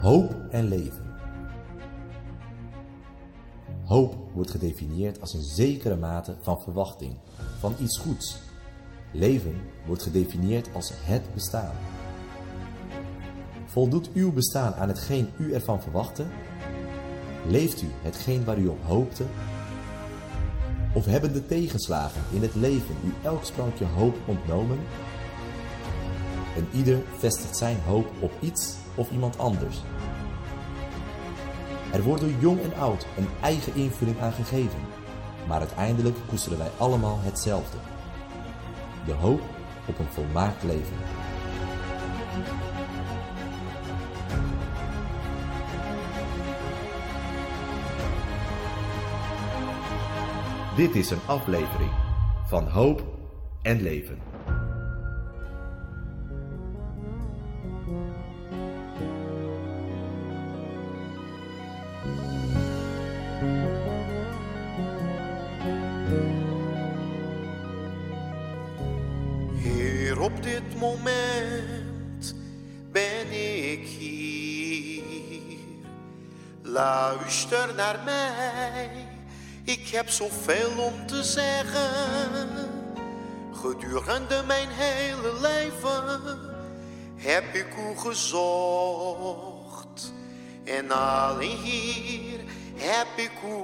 Hoop en leven. Hoop wordt gedefinieerd als een zekere mate van verwachting, van iets goeds. Leven wordt gedefinieerd als het bestaan. Voldoet uw bestaan aan hetgeen u ervan verwachtte? Leeft u hetgeen waar u op hoopte? Of hebben de tegenslagen in het leven u elk sprankje hoop ontnomen? En ieder vestigt zijn hoop op iets of iemand anders. Er wordt door jong en oud een eigen invulling aan gegeven, maar uiteindelijk koesteren wij allemaal hetzelfde. De hoop op een volmaakt leven. Dit is een aflevering van Hoop en Leven. Heer, op dit moment ben ik hier. Luister naar mij. Ik heb zoveel om te zeggen. Gedurende mijn hele leven heb ik u gezocht. En alleen hier heb ik u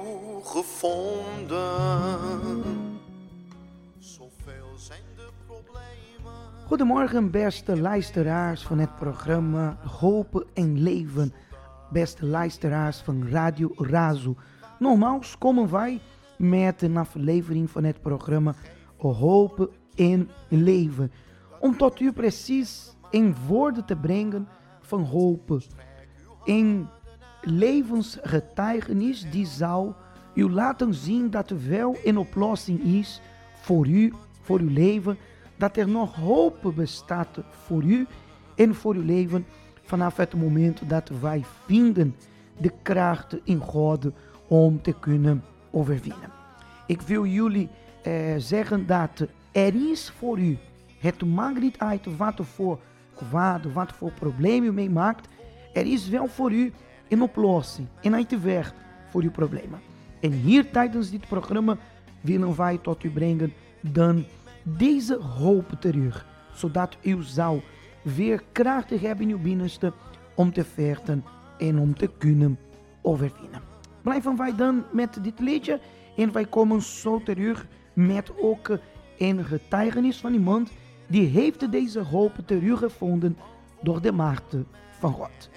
gevonden. Zoveel zijn de problemen. Goedemorgen beste luisteraars van het programma Hoop en Leven. Beste luisteraars van Radio Razo. Nogmaals komen wij met een aflevering van het programma Hoop en Leven. Om tot u precies in woorden te brengen van hoop. Een levensgetuigenis die zal u laten zien dat er wel een oplossing is voor u, voor uw leven. Dat er nog hoop bestaat voor u en voor uw leven vanaf het moment dat wij vinden de kracht in God om te kunnen overwinnen. Ik wil jullie zeggen dat er is voor u, het maakt niet uit wat voor kwaad, wat voor probleem u meemaakt, er is wel voor u een oplossing, een uitweg voor uw problemen. En hier tijdens dit programma willen wij tot u brengen dan deze hoop terug, zodat u zou weer krachtig hebben in uw binnenste om te vechten en om te kunnen overwinnen. Blijven wij dan met dit liedje en wij komen zo terug met ook een getuigenis van iemand die heeft deze hoop teruggevonden door de macht van God.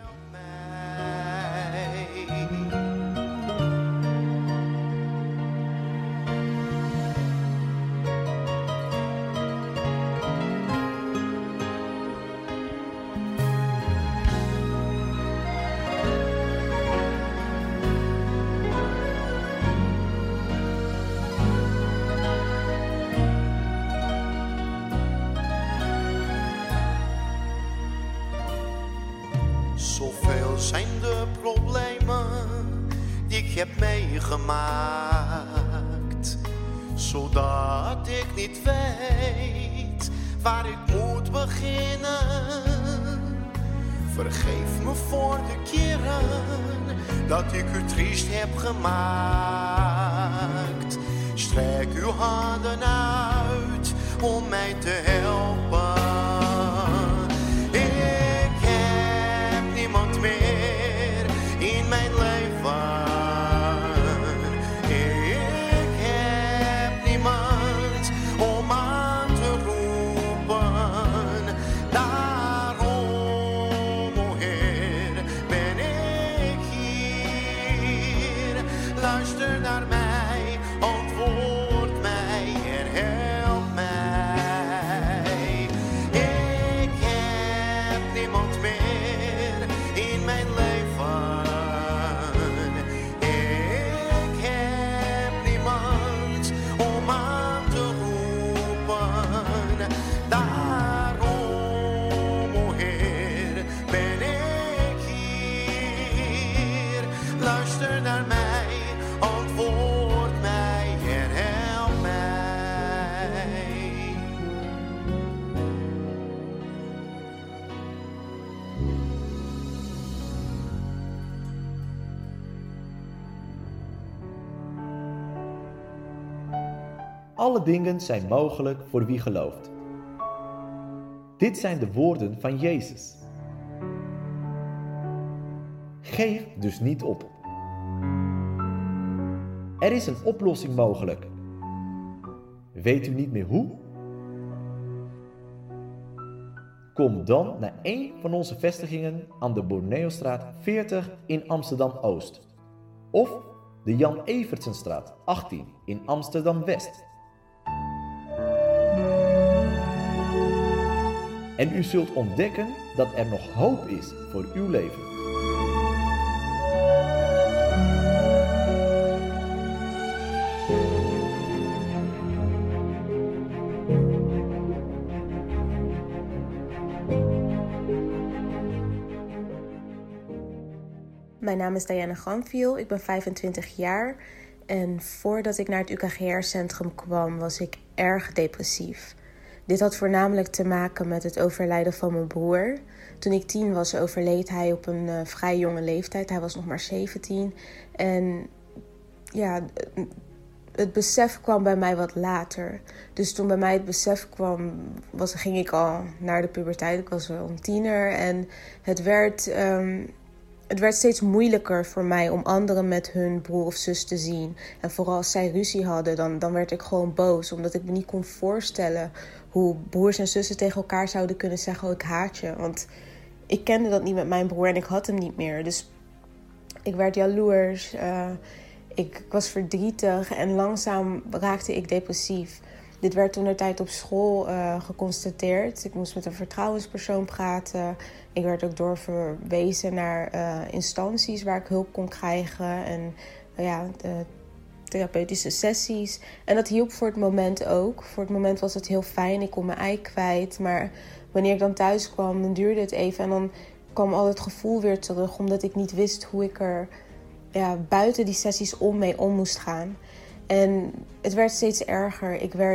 Zoveel zijn de problemen die ik heb meegemaakt, zodat ik niet weet waar ik moet beginnen. Vergeef me voor de keren dat ik u triest heb gemaakt. Strek uw handen uit om mij te helpen. Niemand meer in mijn leven. Ik heb niemand om aan te roepen. Daarom, o Heer, ben ik hier. Luister naar mij, antwoord mij en help mij. Ik heb niemand meer in mijn leven. Ik heb niemand om aan te roepen. Daarom, o Heer, ben ik hier. Luister naar mij, antwoord mij en help mij. alle dingen zijn mogelijk voor wie gelooft. Dit zijn de woorden van Jezus. Geef dus niet op. Er is een oplossing mogelijk. Weet u niet meer hoe? Kom dan naar een van onze vestigingen aan de Borneostraat 40 in Amsterdam-Oost. Of de Jan Evertsenstraat 18 in Amsterdam-West. En u zult ontdekken dat er nog hoop is voor uw leven. Mijn naam is Diana Granville, ik ben 25 jaar en voordat ik naar het UKGR-centrum kwam was ik erg depressief. Dit had voornamelijk te maken met het overlijden van mijn broer. Toen ik 10 was overleed hij op een vrij jonge leeftijd, hij was nog maar 17. En ja, het besef kwam bij mij wat later. Dus toen bij mij het besef kwam, ging ik al naar de puberteit, ik was wel een tiener en het werd steeds moeilijker voor mij om anderen met hun broer of zus te zien. En vooral als zij ruzie hadden, dan werd ik gewoon boos. Omdat ik me niet kon voorstellen hoe broers en zussen tegen elkaar zouden kunnen zeggen: oh, ik haat je. Want ik kende dat niet met mijn broer en ik had hem niet meer. Dus ik werd jaloers. Ik was verdrietig en langzaam raakte ik depressief. Dit werd toentertijd op school geconstateerd. Ik moest met een vertrouwenspersoon praten. Ik werd ook doorverwezen naar instanties waar ik hulp kon krijgen. En therapeutische sessies. En dat hielp voor het moment ook. Voor het moment was het heel fijn. Ik kon mijn ei kwijt. Maar wanneer ik dan thuis kwam, dan duurde het even. En dan kwam al het gevoel weer terug. Omdat ik niet wist hoe ik er buiten die sessies mee om moest gaan. En het werd steeds erger.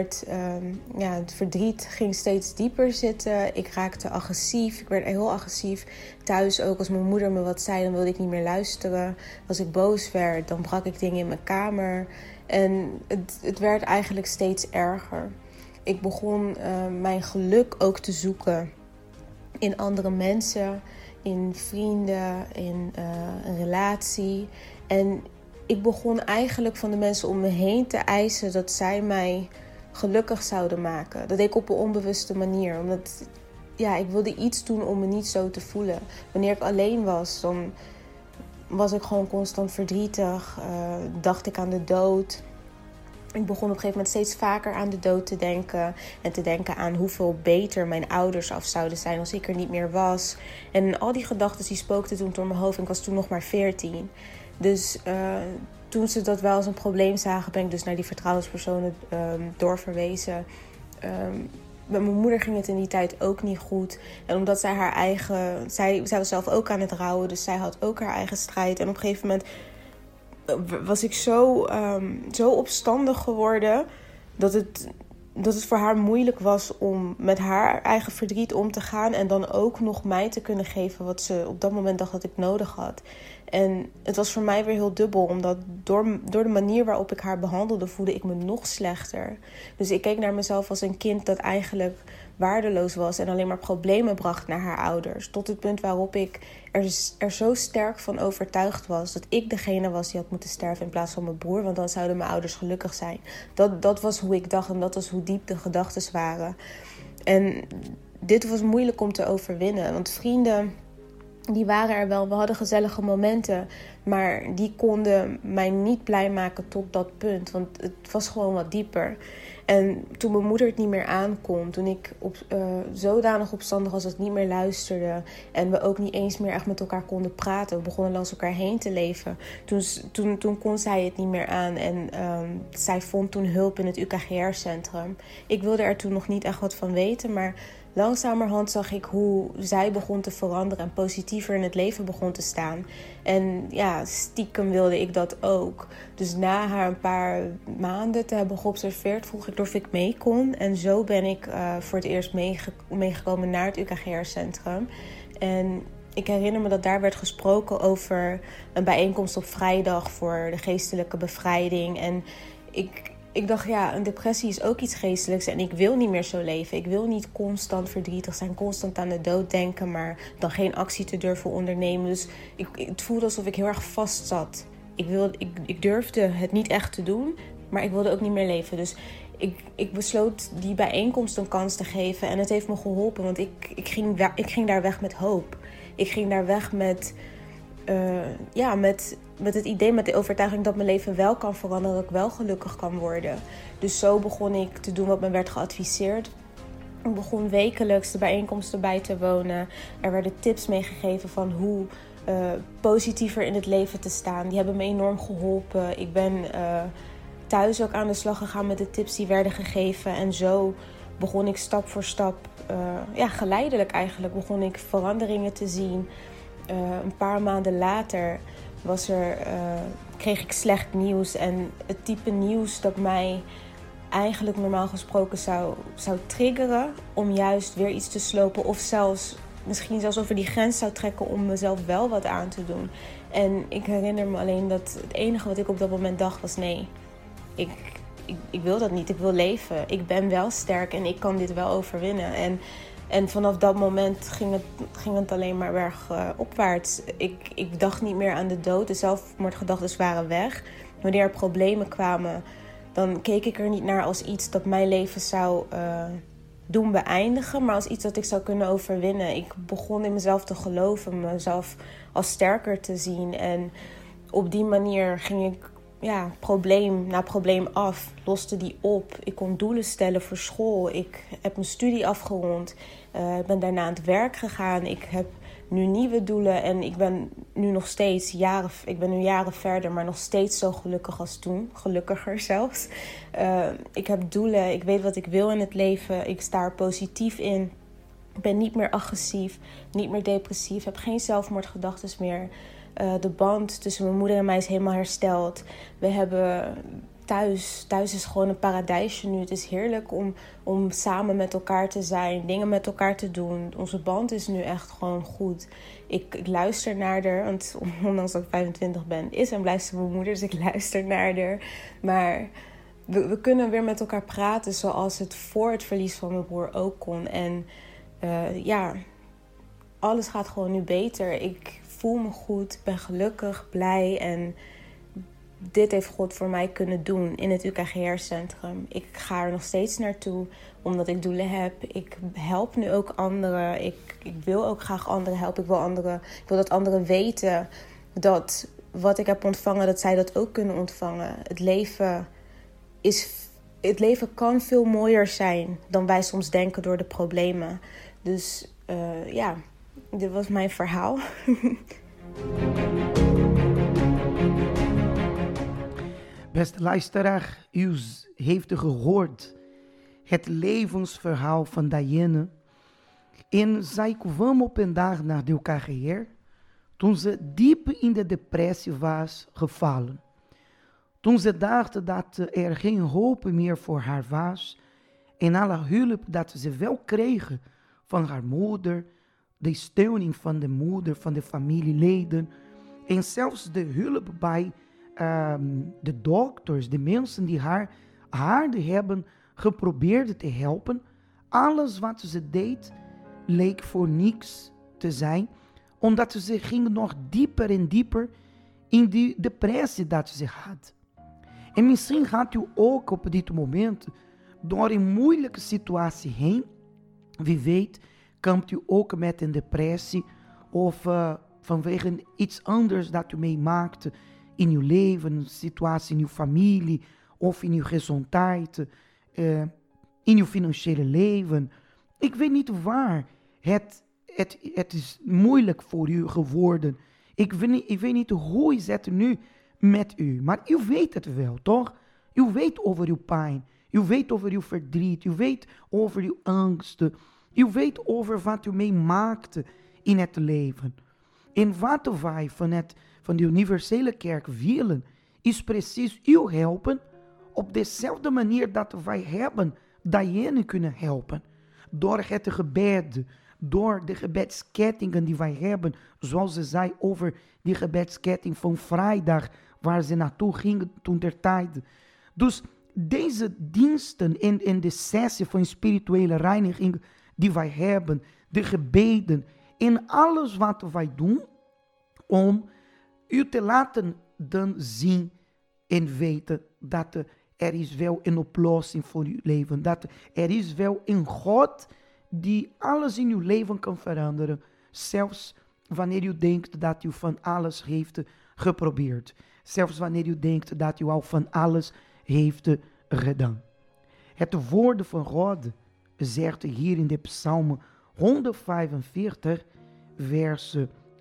Het verdriet ging steeds dieper zitten. Ik raakte agressief. Ik werd heel agressief. Thuis ook, als mijn moeder me wat zei, dan wilde ik niet meer luisteren. Als ik boos werd, dan brak ik dingen in mijn kamer. En het werd eigenlijk steeds erger. Ik begon mijn geluk ook te zoeken in andere mensen, in vrienden, in een relatie. En ik begon eigenlijk van de mensen om me heen te eisen dat zij mij gelukkig zouden maken. Dat deed ik op een onbewuste manier. Omdat ik wilde iets doen om me niet zo te voelen. Wanneer ik alleen was, dan was ik gewoon constant verdrietig. Dacht ik aan de dood. Ik begon op een gegeven moment steeds vaker aan de dood te denken. En te denken aan hoeveel beter mijn ouders af zouden zijn als ik er niet meer was. En al die gedachten die spookten toen door mijn hoofd. En ik was toen nog maar 14. Dus toen ze dat wel als een probleem zagen, ben ik dus naar die vertrouwenspersonen doorverwezen. Met mijn moeder ging het in die tijd ook niet goed. En omdat zij was zelf ook aan het rouwen, dus zij had ook haar eigen strijd. En op een gegeven moment was ik zo opstandig geworden dat het voor haar moeilijk was om met haar eigen verdriet om te gaan. En dan ook nog mij te kunnen geven wat ze op dat moment dacht dat ik nodig had. En het was voor mij weer heel dubbel. Omdat door de manier waarop ik haar behandelde, voelde ik me nog slechter. Dus ik keek naar mezelf als een kind dat eigenlijk waardeloos was. En alleen maar problemen bracht naar haar ouders. Tot het punt waarop ik er zo sterk van overtuigd was dat ik degene was die had moeten sterven in plaats van mijn broer. Want dan zouden mijn ouders gelukkig zijn. Dat was hoe ik dacht en dat was hoe diep de gedachten waren. En dit was moeilijk om te overwinnen. Want vrienden, die waren er wel. We hadden gezellige momenten. Maar die konden mij niet blij maken tot dat punt. Want het was gewoon wat dieper. En toen mijn moeder het niet meer aankon, toen ik zodanig opstandig was dat ik niet meer luisterde en we ook niet eens meer echt met elkaar konden praten, we begonnen langs elkaar heen te leven, toen kon zij het niet meer aan en zij vond toen hulp in het UKGR-centrum. Ik wilde er toen nog niet echt wat van weten, maar langzamerhand zag ik hoe zij begon te veranderen en positiever in het leven begon te staan. En ja, stiekem wilde ik dat ook. Dus na haar een paar maanden te hebben geobserveerd, vroeg ik of ik mee kon. En zo ben ik voor het eerst meegekomen naar het UKGR-centrum. En ik herinner me dat daar werd gesproken over een bijeenkomst op vrijdag voor de geestelijke bevrijding. En ik dacht, ja, een depressie is ook iets geestelijks en ik wil niet meer zo leven. Ik wil niet constant verdrietig zijn, constant aan de dood denken, maar dan geen actie te durven ondernemen. Dus het voelde alsof ik heel erg vast zat. Ik durfde het niet echt te doen, maar ik wilde ook niet meer leven. Dus ik besloot die bijeenkomst een kans te geven en het heeft me geholpen, want ik ging daar weg met hoop. Ik ging daar weg met het idee, met de overtuiging dat mijn leven wel kan veranderen, dat ik wel gelukkig kan worden. Dus zo begon ik te doen wat me werd geadviseerd. Ik begon wekelijks de bijeenkomsten bij te wonen. Er werden tips meegegeven van hoe positiever in het leven te staan. Die hebben me enorm geholpen. Ik ben thuis ook aan de slag gegaan met de tips die werden gegeven. En zo begon ik stap voor stap, geleidelijk eigenlijk, begon ik veranderingen te zien. Een paar maanden later kreeg ik slecht nieuws. En het type nieuws dat mij eigenlijk normaal gesproken zou triggeren om juist weer iets te slopen. Of misschien zelfs over die grens zou trekken om mezelf wel wat aan te doen. En ik herinner me alleen dat het enige wat ik op dat moment dacht was nee. Ik wil dat niet, ik wil leven. Ik ben wel sterk en ik kan dit wel overwinnen. En vanaf dat moment ging het alleen maar bergopwaarts. Ik dacht niet meer aan de dood. De zelfmoordgedachten waren weg. Wanneer er problemen kwamen, dan keek ik er niet naar als iets dat mijn leven zou doen beëindigen, maar als iets dat ik zou kunnen overwinnen. Ik begon in mezelf te geloven, mezelf als sterker te zien. En op die manier ging ik probleem na probleem af, loste die op. Ik kon doelen stellen voor school. Ik heb mijn studie afgerond. Ik ben daarna aan het werk gegaan. Ik heb nu nieuwe doelen en ik ben nu nog steeds jaren verder, maar nog steeds zo gelukkig als toen. Gelukkiger zelfs. Ik heb doelen. Ik weet wat ik wil in het leven. Ik sta er positief in. Ik ben niet meer agressief, niet meer depressief. Heb geen zelfmoordgedachten meer. De band tussen mijn moeder en mij is helemaal hersteld. We hebben thuis is gewoon een paradijsje nu. Het is heerlijk om samen met elkaar te zijn, dingen met elkaar te doen. Onze band is nu echt gewoon goed. Ik luister naar haar, want ondanks dat ik 25 ben, is en blijft ze mijn moeder, dus ik luister naar haar. Maar we kunnen weer met elkaar praten zoals het voor het verlies van mijn broer ook kon. En alles gaat gewoon nu beter. Ik voel me goed, ben gelukkig, blij en dit heeft God voor mij kunnen doen in het UKGR-centrum. Ik ga er nog steeds naartoe, omdat ik doelen heb. Ik help nu ook anderen. Ik wil ook graag anderen helpen. Ik wil dat anderen weten dat wat ik heb ontvangen, dat zij dat ook kunnen ontvangen. Het leven kan veel mooier zijn dan wij soms denken door de problemen. Dus dit was mijn verhaal. Beste luisteraar, u heeft gehoord het levensverhaal van Diane. En zij kwam op een dag naar de UKGR toen ze diep in de depressie was gevallen. Toen ze dacht dat er geen hoop meer voor haar was en alle hulp dat ze wel kreeg van haar moeder, de steuning van de moeder, van de familieleden en zelfs de hulp bij de dokters, de mensen die haar hebben geprobeerd te helpen. Alles wat ze deed leek voor niks te zijn, omdat ze ging nog dieper en dieper in die depressie dat ze had. En misschien gaat u ook op dit moment door een moeilijke situatie heen. Wie weet, kampt u ook met een depressie of vanwege iets anders dat u meemaakt in uw leven, een situatie in uw familie of in uw gezondheid, in uw financiële leven. Ik weet niet waar. Het is moeilijk voor u geworden. Ik weet niet hoe is het nu met u. Maar u weet het wel, toch? U weet over uw pijn. U weet over uw verdriet. U weet over uw angsten. U weet over wat u meemaakt in het leven. En wat wij van de universele kerk willen, is precies u helpen op dezelfde manier dat wij hebben Diane kunnen helpen. Door het gebed, door de gebedskettingen die wij hebben, zoals ze zei over die gebedsketting van vrijdag, waar ze naartoe gingen toen der tijd. Dus deze diensten in de sessie van spirituele reiniging die wij hebben, de gebeden, in alles wat wij doen, om u te laten dan zien en weten dat er is wel een oplossing voor uw leven. Dat er is wel een God die alles in uw leven kan veranderen. Zelfs wanneer u denkt dat u van alles heeft geprobeerd. Zelfs wanneer u denkt dat u al van alles heeft gedaan. Het woord van God zegt hier in de Psalm 145, vers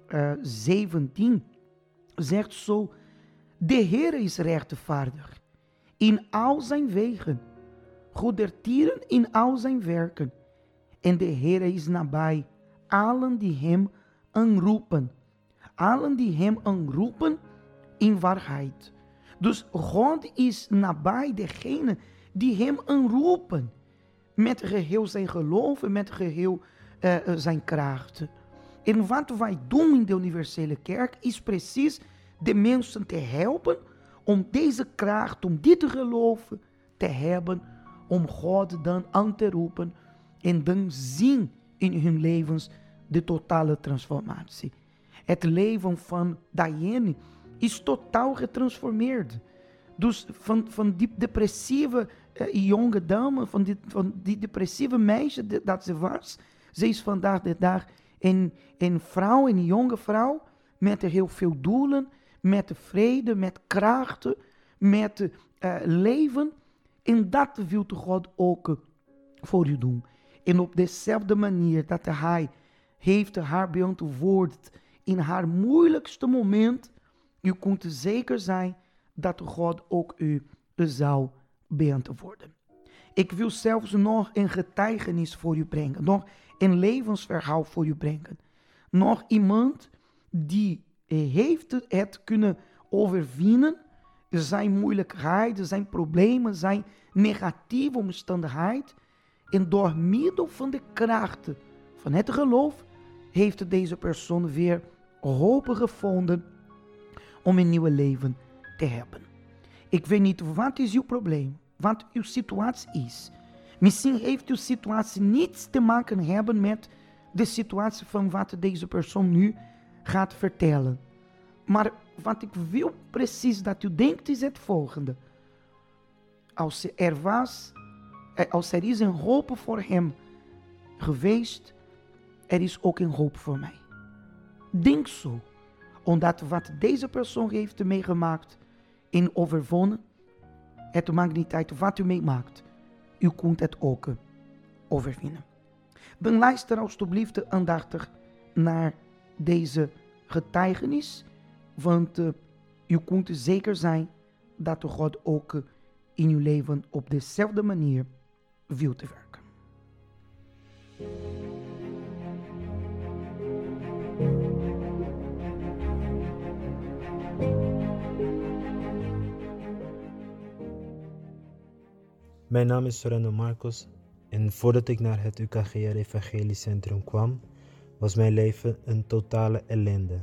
17, zegt zo: de Heer is rechtvaardig in al zijn wegen, goedertieren in al zijn werken. En de Heer is nabij allen die hem aanroepen. Allen die hem aanroepen in waarheid. Dus God is nabij degene die hem aanroepen. Met geheel zijn geloof en met geheel zijn kracht. En wat wij doen in de universele kerk is precies de mensen te helpen om deze kracht, om dit geloof te hebben, om God dan aan te roepen en dan zien in hun levens de totale transformatie. Het leven van Diane is totaal getransformeerd. Dus van die depressieve jonge dame, van die depressieve meisje dat ze was, ze is vandaag de dag een vrouw, een jonge vrouw, met heel veel doelen, met vrede, met krachten, met leven. En dat wil God ook voor u doen. En op dezelfde manier dat hij heeft haar beantwoord in haar moeilijkste moment, u kunt zeker zijn dat God ook u zal beantwoorden. Ik wil zelfs nog een getuigenis voor u brengen, nog een levensverhaal voor u brengen. Nog iemand die heeft het kunnen overwinnen, zijn moeilijkheden, zijn problemen, zijn negatieve omstandigheid. En door middel van de krachten van het geloof heeft deze persoon weer hoop gevonden om een nieuw leven te hebben. Ik weet niet wat is uw probleem, wat uw situatie is. Misschien heeft uw situatie niets te maken hebben met de situatie van wat deze persoon nu gaat vertellen. Maar wat ik wil precies dat u denkt is het volgende. Als er is een hoop voor hem geweest, er is ook een hoop voor mij. Denk zo. Omdat wat deze persoon heeft meegemaakt en overwonnen, het maakt niet uit wat u meemaakt. U kunt het ook overwinnen. Dan luister alstublieft aandachtig naar deze getuigenis, want u kunt zeker zijn dat God ook in uw leven op dezelfde manier wil te werken. Mijn naam is Sorrento Marcos en voordat ik naar het UKGR Evangelisch Centrum kwam, was mijn leven een totale ellende.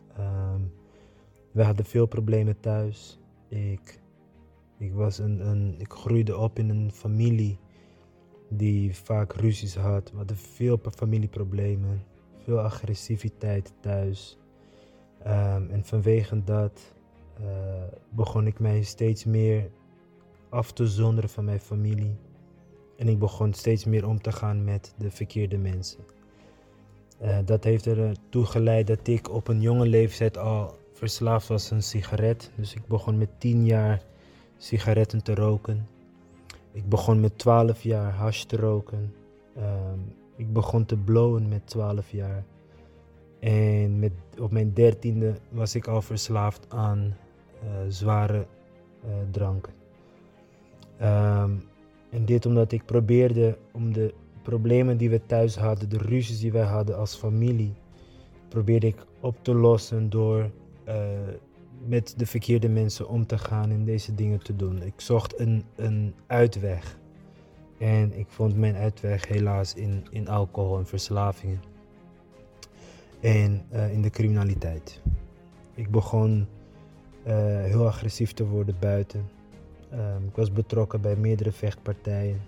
We hadden veel problemen thuis. Ik groeide op in een familie die vaak ruzies had. We hadden veel familieproblemen, veel agressiviteit thuis. En vanwege dat begon ik mij steeds meer af te zonderen van mijn familie. En ik begon steeds meer om te gaan met de verkeerde mensen. Dat heeft ertoe geleid dat ik op een jonge leeftijd al verslaafd was aan sigaret. Dus ik begon met 10 jaar sigaretten te roken. Ik begon met 12 jaar hash te roken. Ik begon te blowen met 12 jaar. En op mijn 13e was ik al verslaafd aan zware dranken. En dit omdat ik probeerde om de problemen die we thuis hadden, de ruzies die wij hadden als familie, probeerde ik op te lossen door met de verkeerde mensen om te gaan en deze dingen te doen. Ik zocht een uitweg. En ik vond mijn uitweg helaas in alcohol en verslavingen. En in de criminaliteit. Ik begon heel agressief te worden buiten. Ik was betrokken bij meerdere vechtpartijen.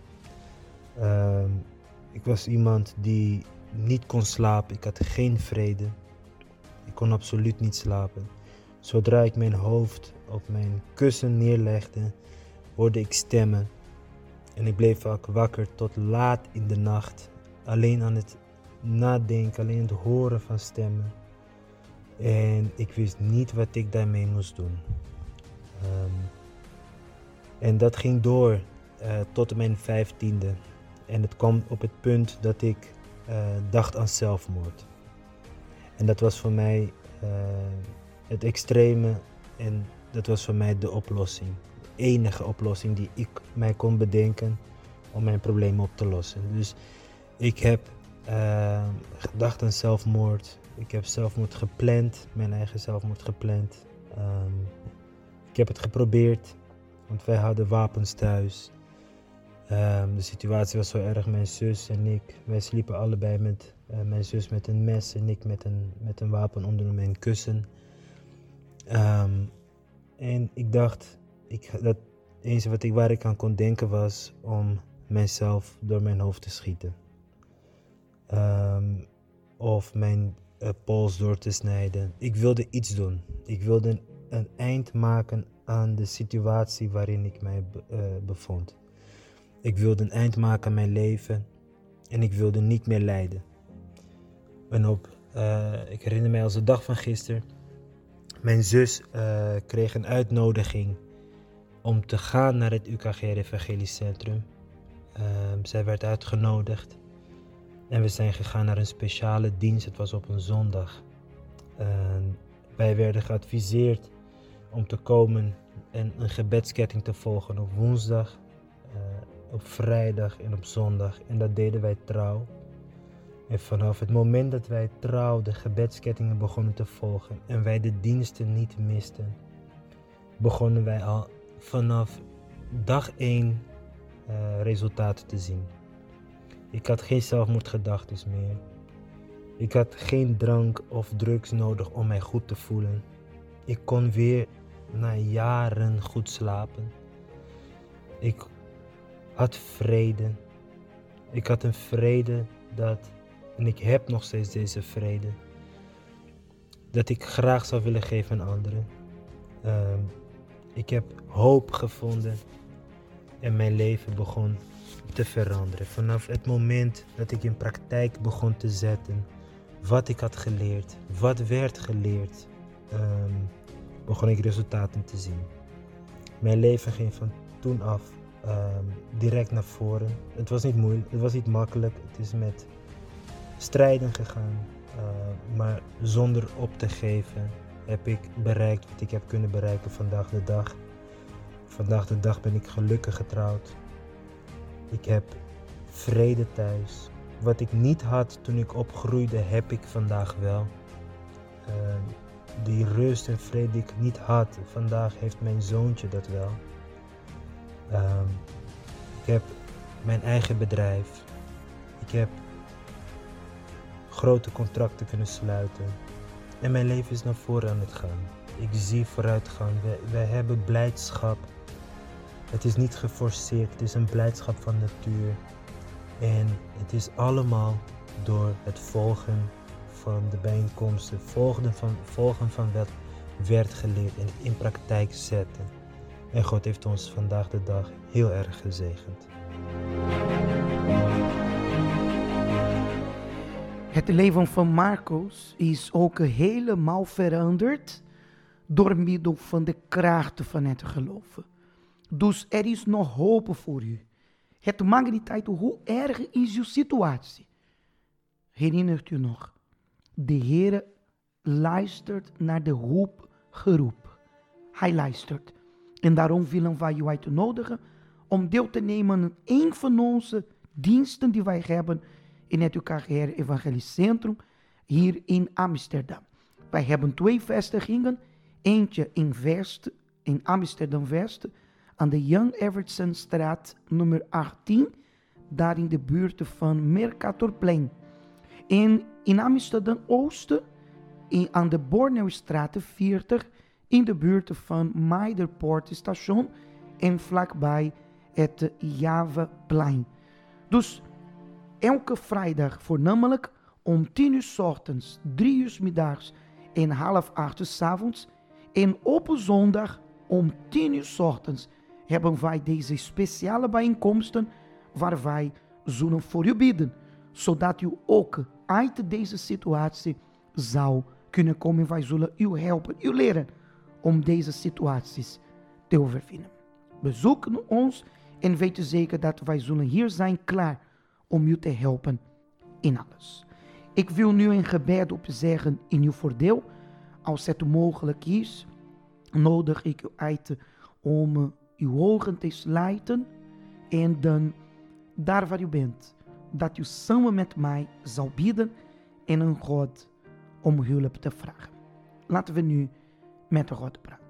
Ik was iemand die niet kon slapen. Ik had geen vrede. Ik kon absoluut niet slapen. Zodra ik mijn hoofd op mijn kussen neerlegde, hoorde ik stemmen. En ik bleef vaak wakker tot laat in de nacht. Alleen aan het nadenken, alleen het horen van stemmen. En ik wist niet wat ik daarmee moest doen. En dat ging door tot mijn 15e. En het kwam op het punt dat ik dacht aan zelfmoord. En dat was voor mij het extreme en dat was voor mij de oplossing. De enige oplossing die ik mij kon bedenken om mijn problemen op te lossen. Dus ik heb gedacht aan zelfmoord. Ik heb zelfmoord gepland, mijn eigen zelfmoord gepland. Ik heb het geprobeerd, want wij hadden wapens thuis. De situatie was zo erg, mijn zus en ik, wij sliepen allebei met mijn zus met een mes en ik met een wapen onder mijn kussen. En ik dacht, dat eens waar ik aan kon denken was om mijzelf door mijn hoofd te schieten. Of mijn pols door te snijden. Ik wilde iets doen. Ik wilde een eind maken aan de situatie waarin ik mij bevond. Ik wilde een eind maken aan mijn leven en ik wilde niet meer lijden. En ik herinner mij als de dag van gisteren. Mijn zus kreeg een uitnodiging om te gaan naar het UKGR Evangelisch Centrum. Zij werd uitgenodigd en we zijn gegaan naar een speciale dienst. Het was op een zondag. Wij werden geadviseerd om te komen en een gebedsketting te volgen op woensdag, op vrijdag en op zondag. En dat deden wij trouw. En vanaf het moment dat wij trouw de gebedskettingen begonnen te volgen en wij de diensten niet misten, begonnen wij al vanaf dag 1 resultaten te zien. Ik had geen zelfmoordgedachten meer. Ik had geen drank of drugs nodig om mij goed te voelen. Ik kon weer na jaren goed slapen. Ik had vrede. Ik had een vrede en ik heb nog steeds deze vrede, dat ik graag zou willen geven aan anderen. Ik heb hoop gevonden en mijn leven begon te veranderen. Vanaf het moment dat ik in praktijk begon te zetten wat ik had geleerd, wat werd geleerd, begon ik resultaten te zien. Mijn leven ging van toen af direct naar voren. Het was niet moeilijk, het was niet makkelijk. Het is met strijden gegaan, maar zonder op te geven heb ik bereikt wat ik heb kunnen bereiken vandaag de dag. Vandaag de dag ben ik gelukkig getrouwd. Ik heb vrede thuis. Wat ik niet had toen ik opgroeide, heb ik vandaag wel. Die rust en vrede die ik niet had, vandaag heeft mijn zoontje dat wel. Ik heb mijn eigen bedrijf. Ik heb grote contracten kunnen sluiten. En mijn leven is naar voren aan het gaan. Ik zie vooruitgang. Wij hebben blijdschap. Het is niet geforceerd. Het is een blijdschap van natuur. En het is allemaal door het volgen van de bijeenkomsten. Volgen van wat werd geleerd en in praktijk zetten. En God heeft ons vandaag de dag heel erg gezegend. Het leven van Marcos is ook helemaal veranderd door middel van de krachten van het geloven. Dus er is nog hoop voor u. Het maakt niet uit hoe erg is uw situatie. Herinnert u nog? De Heer luistert naar de roepgeroep. Hij luistert. En daarom willen wij u uitnodigen om deel te nemen aan een van onze diensten die wij hebben in het UKGR Evangelisch Centrum hier in Amsterdam. Wij hebben 2 vestigingen. Eentje in Amsterdam West, aan de Jan Evertsonstraat nummer 18, daar in de buurt van Mercatorplein. En in Amsterdam Oosten, aan de Borneuwstraat 40, in de buurt van Meiderpoort station en vlakbij het Javaplein. Dus elke vrijdag voornamelijk om 10 uur 's ochtends, 3 uur 's middags en 7:30 's avonds. En op zondag om 10 uur 's ochtends hebben wij deze speciale bijeenkomsten waar wij zullen voor u bidden, zodat u ook uit deze situatie zou kunnen komen. Wij zullen u helpen, u leren om deze situaties te overwinnen. Bezoek ons en weet u zeker dat wij zullen hier zijn klaar om u te helpen in alles. Ik wil nu een gebed opzeggen in uw voordeel. Als het mogelijk is, nodig ik u uit om uw ogen te sluiten en dan daar waar u bent, dat u samen met mij zal bidden en een God om hulp te vragen. Laten we nu met de God praten.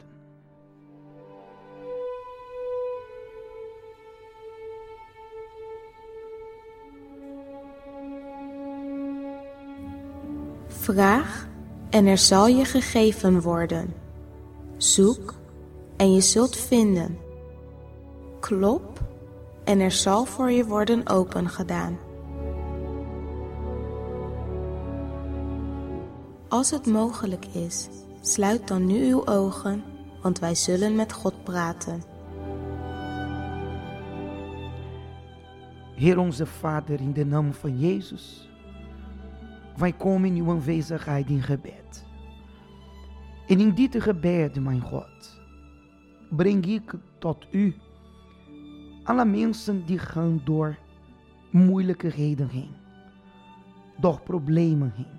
Vraag en er zal je gegeven worden. Zoek en je zult vinden. Klop en er zal voor je worden opengedaan. Als het mogelijk is, sluit dan nu uw ogen, want wij zullen met God praten. Heer onze Vader, in de naam van Jezus, wij komen in uw aanwezigheid in gebed. En in dit gebed, mijn God, breng ik tot u alle mensen die gaan door moeilijkheden heen, door problemen heen.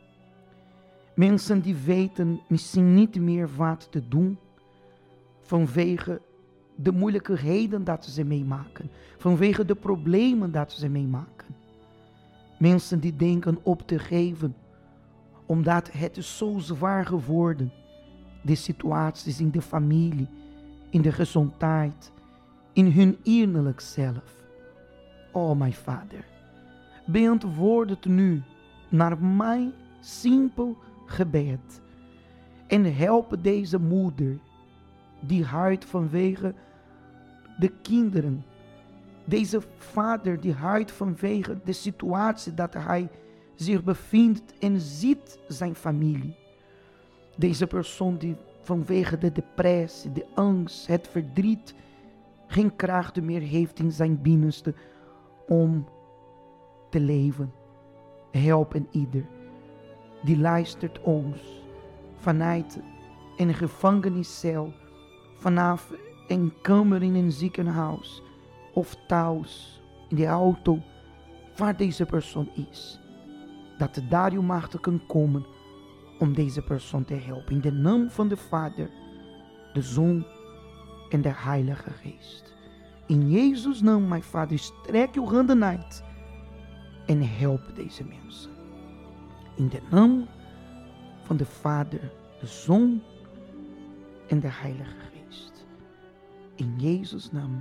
Mensen die weten misschien niet meer wat te doen vanwege de moeilijkheden dat ze meemaken, vanwege de problemen dat ze meemaken. Mensen die denken op te geven, omdat het is zo zwaar geworden. De situaties in de familie, in de gezondheid, in hun innerlijk zelf. O mijn Vader, beantwoord het nu naar mijn simpel gebed. En help deze moeder die huilt vanwege de kinderen. Deze vader die huilt vanwege de situatie dat hij zich bevindt en ziet zijn familie. Deze persoon die vanwege de depressie, de angst, het verdriet geen kracht meer heeft in zijn binnenste om te leven. Help en ieder die luistert ons vanuit een gevangeniscel, vanaf een kamer in een ziekenhuis of thuis, in de auto, waar deze persoon is. Dat daar uw macht kan komen om deze persoon te helpen. In de naam van de Vader, de Zoon en de Heilige Geest. In Jezus' naam, mijn Vader, strek uw handen uit en help deze mensen. In de naam van de Vader, de Zoon en de Heilige Geest. In Jezus' naam.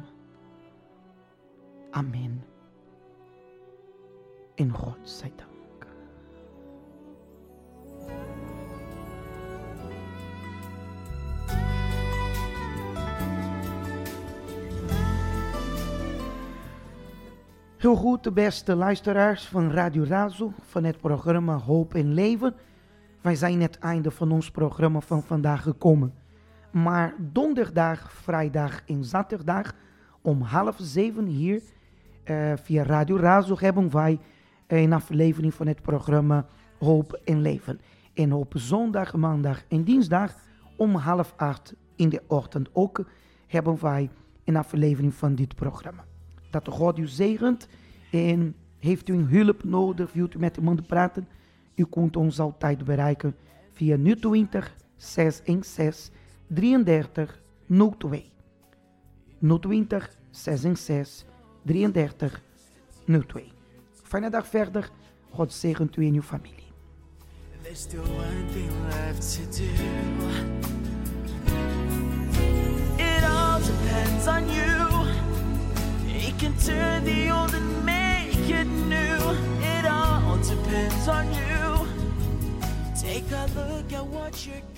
Amen. En God zij dank. Heel goed, de beste luisteraars van Radio Razo, van het programma Hoop en Leven. Wij zijn het einde van ons programma van vandaag gekomen. Maar donderdag, vrijdag en zaterdag om 6:30 hier via Radio Razo hebben wij een aflevering van het programma Hoop en Leven. En op zondag, maandag en dinsdag om 7:30 in de ochtend ook hebben wij een aflevering van dit programma. Dat God u zegent en heeft u een hulp nodig, wilt u met iemand praten, u kunt ons altijd bereiken via 020 616 33 02. 020 616 33 02. Fijne dag verder. God zegent u en uw familie. There's still one thing left to do. It all depends on you. You can turn the old and make it new. It all depends on you. Take a look at what you're